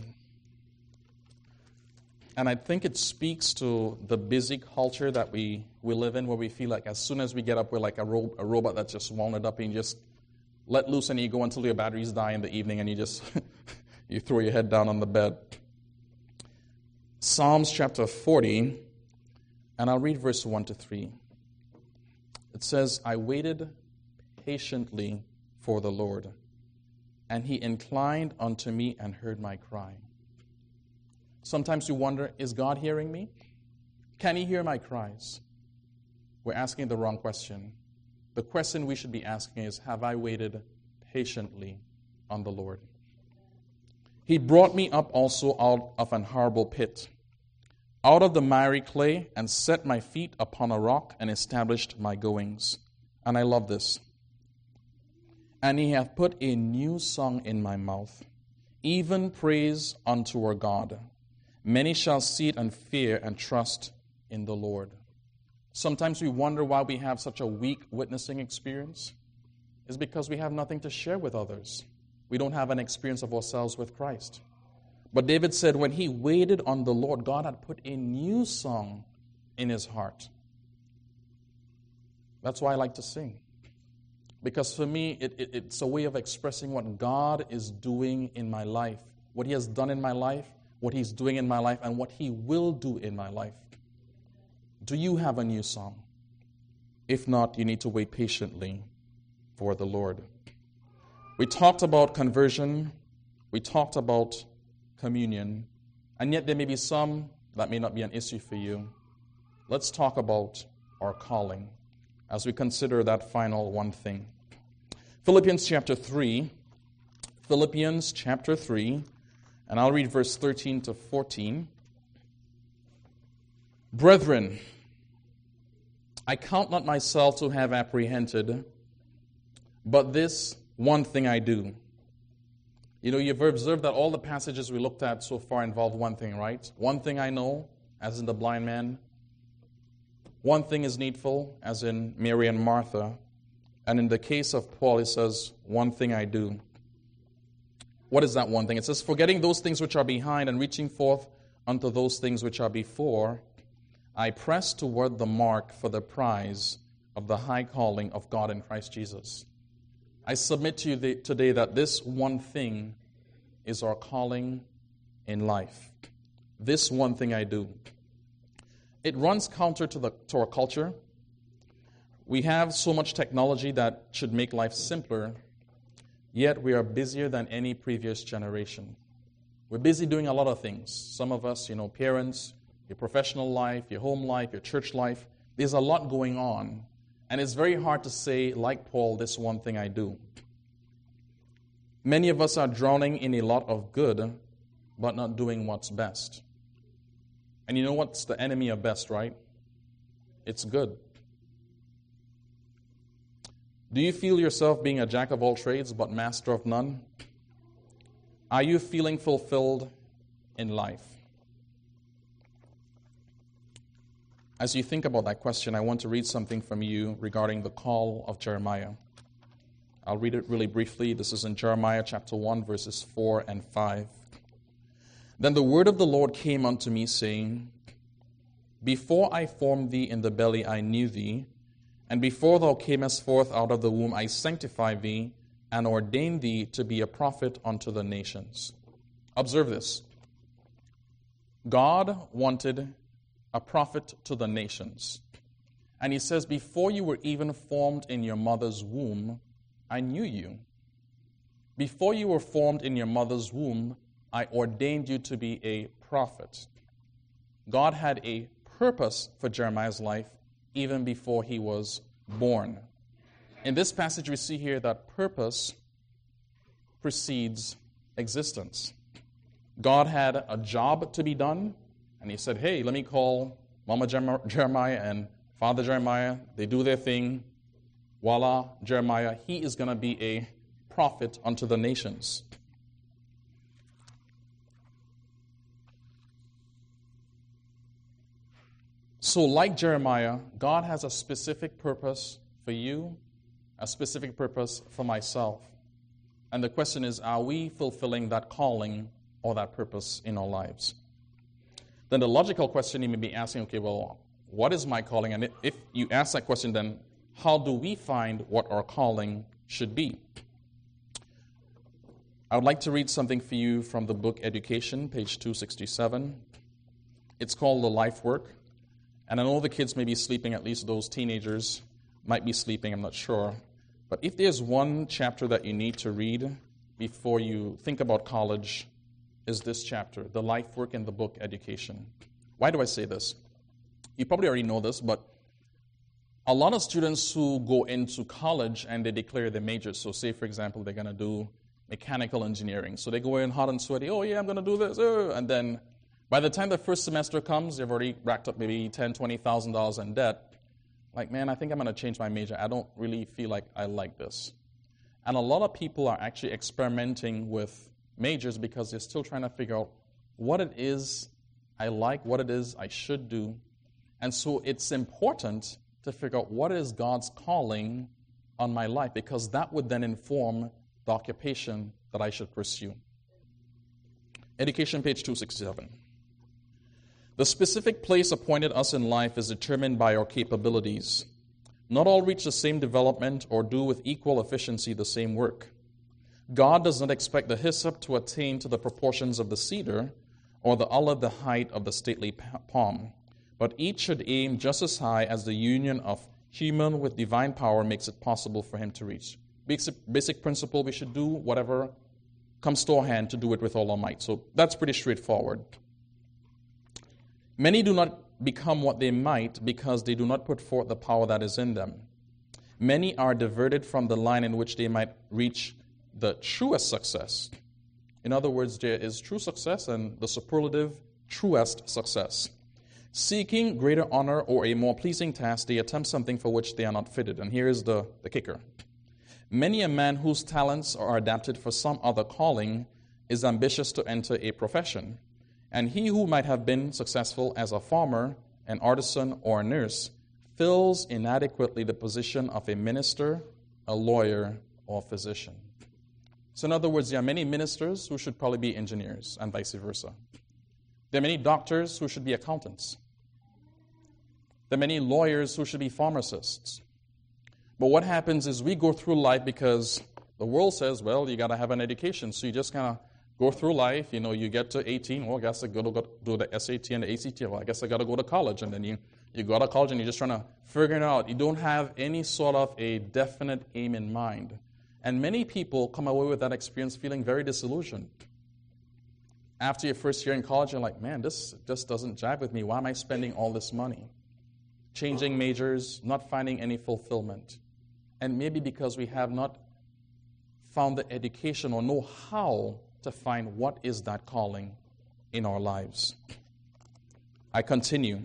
And I think it speaks to the busy culture that we live in, where we feel like as soon as we get up, we're like a robot that's just wound up and just let loose and you go until your batteries die in the evening and you just you throw your head down on the bed. Psalms chapter 40, and I'll read verse 1 to 3. It says, I waited patiently for the Lord, and he inclined unto me and heard my cry. Sometimes you wonder, is God hearing me? Can he hear my cries? We're asking the wrong question. The question we should be asking is, have I waited patiently on the Lord? He brought me up also out of an horrible pit, out of the miry clay, and set my feet upon a rock, and established my goings. And I love this. And he hath put a new song in my mouth, even praise unto our God. Many shall see it and fear and trust in the Lord. Sometimes we wonder why we have such a weak witnessing experience. It's because we have nothing to share with others. We don't have an experience of ourselves with Christ. But David said when he waited on the Lord, God had put a new song in his heart. That's why I like to sing. Because for me, it's a way of expressing what God is doing in my life, what he has done in my life, what he's doing in my life, and what he will do in my life. Do you have a new song? If not, you need to wait patiently for the Lord. We talked about conversion. We talked about communion. And yet there may be some that may not be an issue for you. Let's talk about our calling as we consider that final one thing. Philippians chapter 3. Philippians chapter 3. And I'll read verse 13 to 14. Brethren, I count not myself to have apprehended, but this one thing I do. You know, you've observed that all the passages we looked at so far involve one thing, right? One thing I know, as in the blind man. One thing is needful, as in Mary and Martha. And in the case of Paul, it says, one thing I do. What is that one thing? It says, forgetting those things which are behind and reaching forth unto those things which are before, I press toward the mark for the prize of the high calling of God in Christ Jesus. I submit to you today that this one thing is our calling in life. This one thing I do. It runs counter to our culture. We have so much technology that should make life simpler, yet we are busier than any previous generation. We're busy doing a lot of things. Some of us, parents, your professional life, your home life, your church life. There's a lot going on. And it's very hard to say, like Paul, this one thing I do. Many of us are drowning in a lot of good, but not doing what's best. And you know what's the enemy of best, right? It's good. Do you feel yourself being a jack of all trades, but master of none? Are you feeling fulfilled in life? As you think about that question, I want to read something from you regarding the call of Jeremiah. I'll read it really briefly. This is in Jeremiah chapter 1, verses 4 and 5. Then the word of the Lord came unto me, saying, Before I formed thee in the belly I knew thee, and before thou camest forth out of the womb I sanctified thee, and ordained thee to be a prophet unto the nations. Observe this. God wanted a prophet to the nations. And he says, before you were even formed in your mother's womb, I knew you. Before you were formed in your mother's womb, I ordained you to be a prophet. God had a purpose for Jeremiah's life even before he was born. In this passage, we see here that purpose precedes existence. God had a job to be done, and he said, hey, let me call Mama Jeremiah and Father Jeremiah. They do their thing. Voila, Jeremiah, he is going to be a prophet unto the nations. So like Jeremiah, God has a specific purpose for you, a specific purpose for myself. And the question is, are we fulfilling that calling or that purpose in our lives? Then the logical question you may be asking, okay, well, what is my calling? And if you ask that question, then how do we find what our calling should be? I would like to read something for you from the book Education, page 267. It's called The Life Work. And I know the kids may be sleeping, at least those teenagers might be sleeping, I'm not sure. But if there's one chapter that you need to read before you think about college, is this chapter, The Life Work in the book Education. Why do I say this? You probably already know this, but a lot of students who go into college and they declare their majors, so say, for example, they're going to do mechanical engineering. So they go in hot and sweaty, oh yeah, I'm going to do this, and then by the time the first semester comes, they've already racked up maybe $10,000, $20,000 in debt. Like, man, I think I'm going to change my major. I don't really feel like I like this. And a lot of people are actually experimenting with majors because they're still trying to figure out what it is I like, what it is I should do. And so it's important to figure out what is God's calling on my life, because that would then inform the occupation that I should pursue. Education, page 267. The specific place appointed us in life is determined by our capabilities. Not all reach the same development or do with equal efficiency the same work. God does not expect the hyssop to attain to the proportions of the cedar or the olive the height of the stately palm, but each should aim just as high as the union of human with divine power makes it possible for him to reach. Basic principle, we should do whatever comes to our hand to do it with all our might. So that's pretty straightforward. Many do not become what they might because they do not put forth the power that is in them. Many are diverted from the line in which they might reach the truest success. In other words, there is true success and the superlative truest success. Seeking greater honor or a more pleasing task, they attempt something for which they are not fitted. And here is the kicker. Many a man whose talents are adapted for some other calling is ambitious to enter a profession. And he who might have been successful as a farmer, an artisan, or a nurse fills inadequately the position of a minister, a lawyer, or physician. So in other words, there are many ministers who should probably be engineers, and vice versa. There are many doctors who should be accountants. There are many lawyers who should be pharmacists. But what happens is we go through life because the world says, well, you got to have an education, so you just kind of go through life, you get to 18, well, I guess I got to do the SAT and the ACT. Well, I guess I got to go to college. And then you go to college and you're just trying to figure it out. You don't have any sort of a definite aim in mind. And many people come away with that experience feeling very disillusioned. After your first year in college, you're like, man, this just doesn't jive with me. Why am I spending all this money? Changing majors, not finding any fulfillment. And maybe because we have not found the education or know how to find what is that calling in our lives. I continue.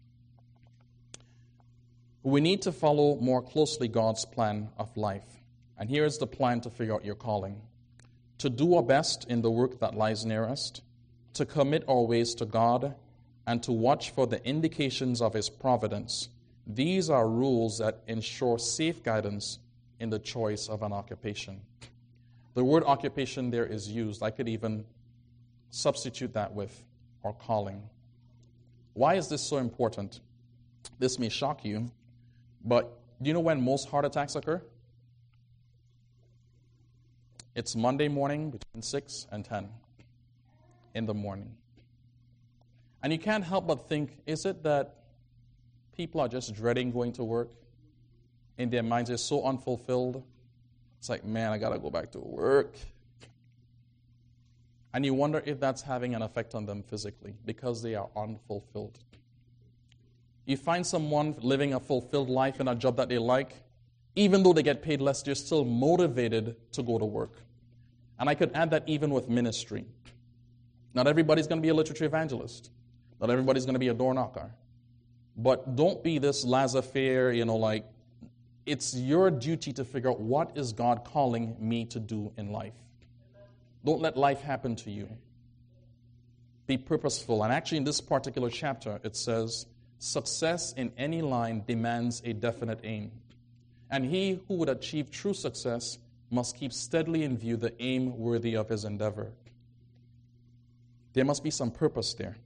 We need to follow more closely God's plan of life. And here is the plan to figure out your calling. To do our best in the work that lies near us, to commit our ways to God, and to watch for the indications of His providence. These are rules that ensure safe guidance in the choice of an occupation. The word occupation there is used. I could even substitute that with our calling. Why is this so important? This may shock you, but do you know when most heart attacks occur? It's Monday morning between 6 and 10 in the morning. And you can't help but think, is it that people are just dreading going to work? In their minds, they're so unfulfilled. It's like, man, I got to go back to work. And you wonder if that's having an effect on them physically because they are unfulfilled. You find someone living a fulfilled life in a job that they like, even though they get paid less, they're still motivated to go to work. And I could add that even with ministry. Not everybody's going to be a literature evangelist. Not everybody's going to be a door knocker. But don't be this laissez-faire, like, it's your duty to figure out what is God calling me to do in life. Don't let life happen to you. Be purposeful. And actually in this particular chapter, it says, success in any line demands a definite aim. And he who would achieve true success must keep steadily in view the aim worthy of his endeavor. There must be some purpose there.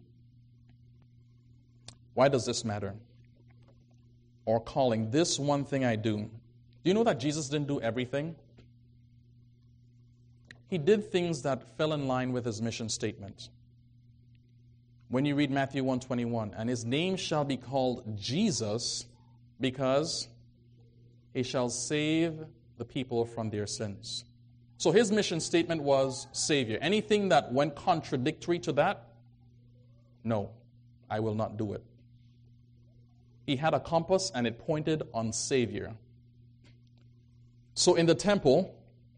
Why does this matter? Or calling, this one thing I do. Do you know that Jesus didn't do everything? he did things that fell in line with his mission statement. When you read Matthew 1:21, and his name shall be called Jesus, because he shall save the people from their sins. So his mission statement was Savior. Anything that went contradictory to that, no, I will not do it. He had a compass and it pointed on Savior. So in the temple,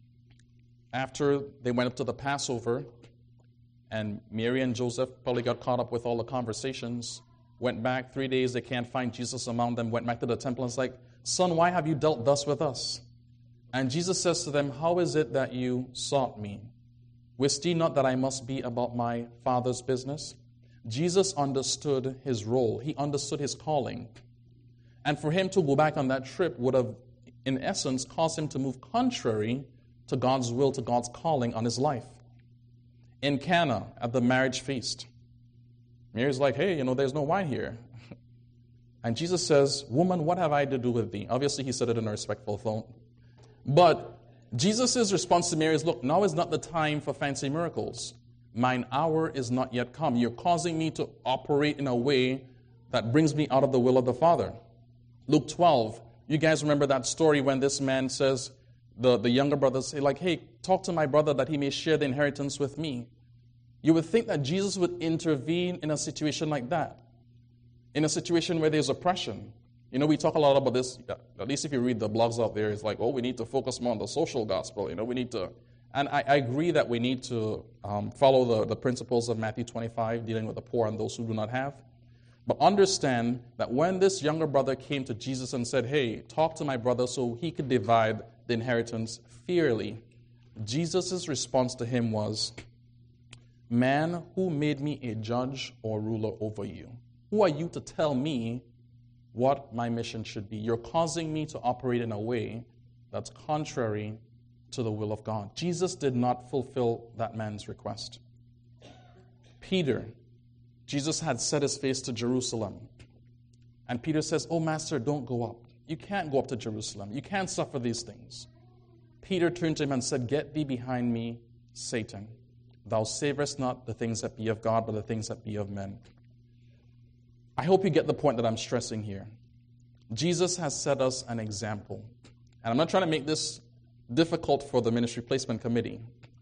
after they went up to the Passover, and Mary and Joseph probably got caught up with all the conversations, went back 3 days, they can't find Jesus among them, went back to the temple and it's like, son, why have you dealt thus with us? And Jesus says to them, how is it that you sought me? Wist ye not that I must be about my Father's business? Jesus understood his role. He understood his calling. And for him to go back on that trip would have, in essence, caused him to move contrary to God's will, to God's calling on his life. In Cana, at the marriage feast, Mary's like, hey, there's no wine here. And Jesus says, woman, what have I to do with thee? Obviously, he said it in a respectful tone. But Jesus' response to Mary is, look, now is not the time for fancy miracles. Mine hour is not yet come. You're causing me to operate in a way that brings me out of the will of the Father. Luke 12, you guys remember that story when this man says, the younger brothers say, like, hey, talk to my brother that he may share the inheritance with me. You would think that Jesus would intervene in a situation like that, in a situation where there's oppression. We talk a lot about this, at least if you read the blogs out there, it's like, we need to focus more on the social gospel. We need to, and I agree that we need to follow the principles of Matthew 25, dealing with the poor and those who do not have. But understand that when this younger brother came to Jesus and said, hey, talk to my brother so he could divide the inheritance fairly, Jesus' response to him was, man, who made me a judge or ruler over you? Who are you to tell me what my mission should be? You're causing me to operate in a way that's contrary to the will of God. Jesus did not fulfill that man's request. Peter, Jesus had set his face to Jerusalem. And Peter says, oh, Master, don't go up. You can't go up to Jerusalem. You can't suffer these things. Peter turned to him and said, get thee behind me, Satan. Thou savorest not the things that be of God, but the things that be of men. I hope you get the point that I'm stressing here. Jesus has set us an example. And I'm not trying to make this difficult for the Ministry Placement Committee.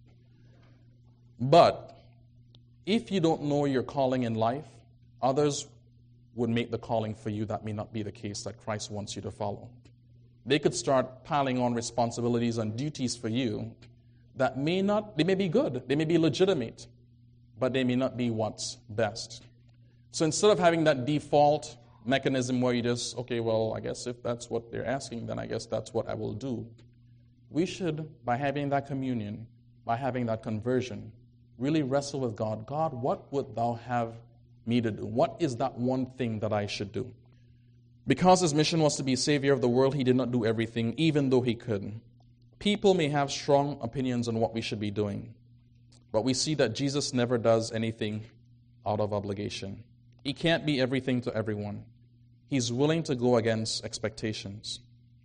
But if you don't know your calling in life, others would make the calling for you. That may not be the case that Christ wants you to follow. They could start piling on responsibilities and duties for you that they may be good, they may be legitimate, but they may not be what's best. So instead of having that default mechanism where you just, okay, well, I guess if that's what they're asking, then I guess that's what I will do. We should, by having that communion, by having that conversion, really wrestle with God. God, what would thou have me to do? What is that one thing that I should do? Because his mission was to be Savior of the world, he did not do everything, even though he could. People may have strong opinions on what we should be doing, but we see that Jesus never does anything out of obligation. He can't be everything to everyone. He's willing to go against expectations.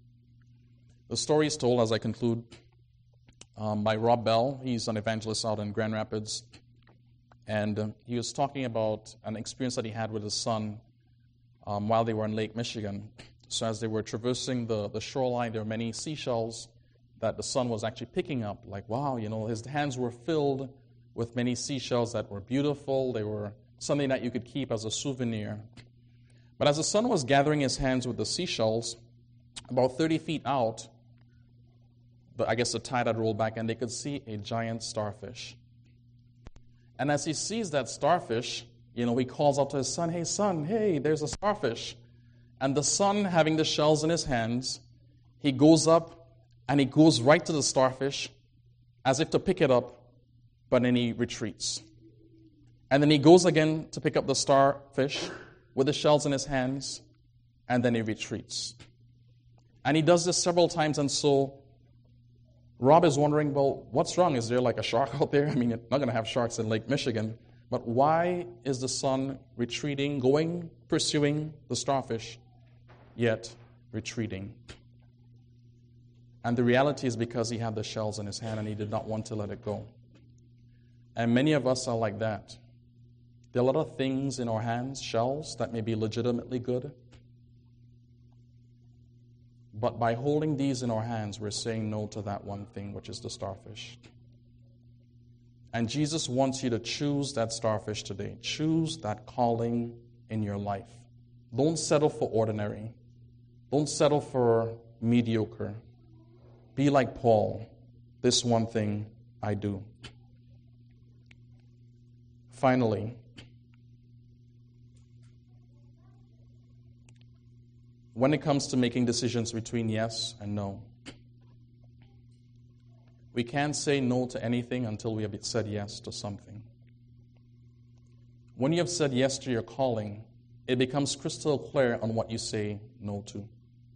The story is told, as I conclude, by Rob Bell. He's an evangelist out in Grand Rapids. And he was talking about an experience that he had with his son while they were in Lake Michigan. So as they were traversing the shoreline, there were many seashells that the son was actually picking up. Like, wow, his hands were filled with many seashells that were beautiful. They were something that you could keep as a souvenir. But as the son was gathering his hands with the seashells, about 30 feet out, I guess the tide had rolled back, and they could see a giant starfish. And as he sees that starfish, he calls out to his son, hey, there's a starfish. And the son, having the shells in his hands, he goes up and he goes right to the starfish as if to pick it up, but then he retreats. And then he goes again to pick up the starfish with the shells in his hands, and then he retreats. And he does this several times, and so Rob is wondering, well, what's wrong? Is there like a shark out there? I mean, you're not going to have sharks in Lake Michigan, but why is the son retreating, pursuing the starfish, yet retreating? And the reality is because he had the shells in his hand and he did not want to let it go. And many of us are like that. There are a lot of things in our hands, shells, that may be legitimately good. But by holding these in our hands, we're saying no to that one thing, which is the starfish. And Jesus wants you to choose that starfish today. Choose that calling in your life. Don't settle for ordinary. Don't settle for mediocre. Be like Paul. This one thing I do. Finally, when it comes to making decisions between yes and no, we can't say no to anything until we have said yes to something. When you have said yes to your calling, it becomes crystal clear on what you say no to.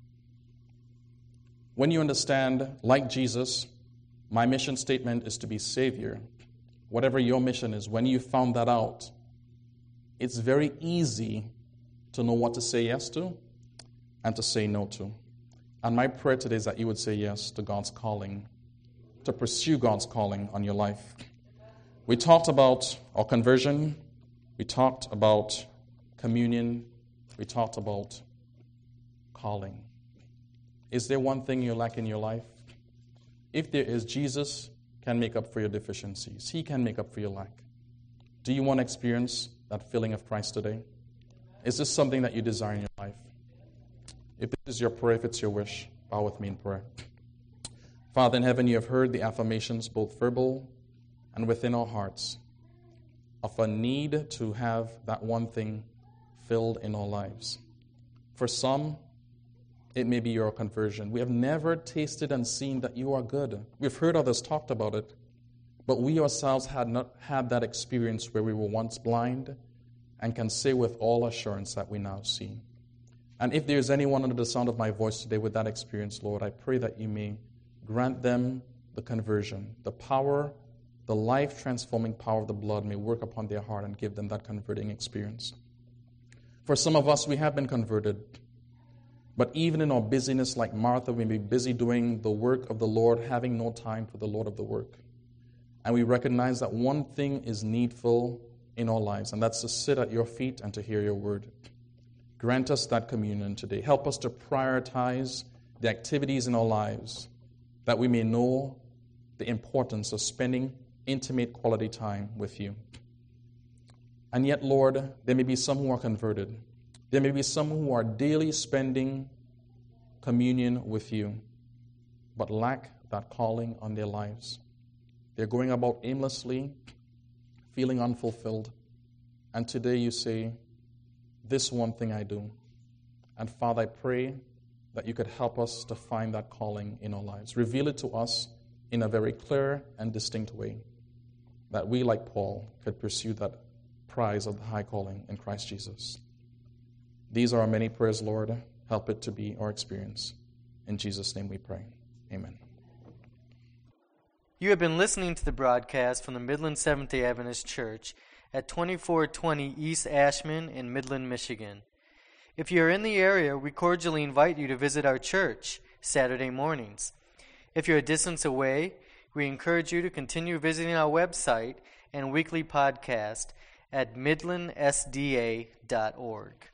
When you understand, like Jesus, my mission statement is to be Savior, whatever your mission is, when you found that out, it's very easy to know what to say yes to and to say no to. And my prayer today is that you would say yes to God's calling, to pursue God's calling on your life. We talked about our conversion. We talked about communion. We talked about calling. Is there one thing you lack in your life? If there is, Jesus can make up for your deficiencies. He can make up for your lack. Do you want to experience that filling of Christ today? Is this something that you desire in your life? If this is your prayer, if it's your wish, bow with me in prayer. Father in heaven, you have heard the affirmations, both verbal and within our hearts, of a need to have that one thing filled in our lives. For some, it may be your conversion. We have never tasted and seen that you are good. We've heard others talked about it, but we ourselves had not had that experience where we were once blind and can say with all assurance that we now see. And if there is anyone under the sound of my voice today with that experience, Lord, I pray that you may grant them the conversion, the power, the life-transforming power of the blood may work upon their heart and give them that converting experience. For some of us, we have been converted. But even in our busyness, like Martha, we may be busy doing the work of the Lord, having no time for the Lord of the work. And we recognize that one thing is needful in our lives, and that's to sit at your feet and to hear your word. Grant us that communion today. Help us to prioritize the activities in our lives that we may know the importance of spending intimate quality time with you. And yet, Lord, there may be some who are converted. There may be some who are daily spending communion with you, but lack that calling on their lives. They're going about aimlessly, feeling unfulfilled. And today you say, this one thing I do. And Father, I pray that you could help us to find that calling in our lives. Reveal it to us in a very clear and distinct way, that we, like Paul, could pursue that prize of the high calling in Christ Jesus. These are our many prayers, Lord. Help it to be our experience. In Jesus' name we pray. Amen. You have been listening to the broadcast from the Midland Seventh-day Adventist Church at 2420 East Ashman in Midland, Michigan. If you are in the area, we cordially invite you to visit our church Saturday mornings. If you're a distance away, we encourage you to continue visiting our website and weekly podcast at midlandsda.org.